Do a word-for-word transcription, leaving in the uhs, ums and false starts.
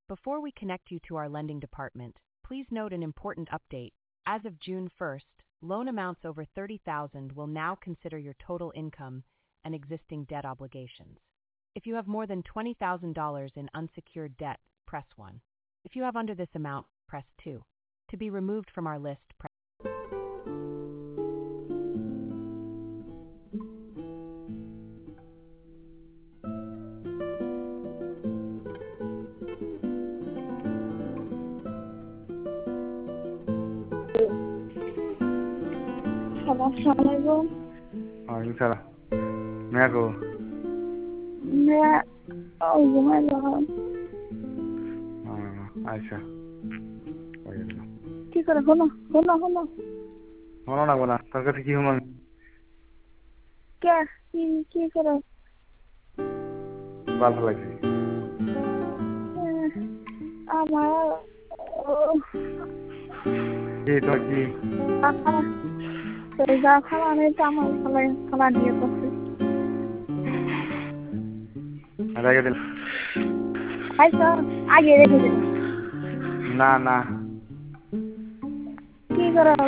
Before we connect you to our lending department, please note an important update. As of June first, loan amounts over thirty thousand dollars will now consider your total income and existing debt obligations. If you have more than twenty thousand dollars in unsecured debt, press one. If you have under this amount, press two. To be removed from our list, press Assalamualaikum. Waalaikumsalam. Ni aku. Nggak, oh gimana? Ah, Aisyah. Oh iya. কি করে শোনো শোনো শোনো মনে লাগবো না তোর কাছে কি হলো কে কি কি করে ভালো লাগছে আমার কি তোর কি সেই যা খাওয়া নেই তো আমার খালা খালা নিয়ে করছে রেখে দিল আচ্ছা আগে রেখে দিল না না কি করে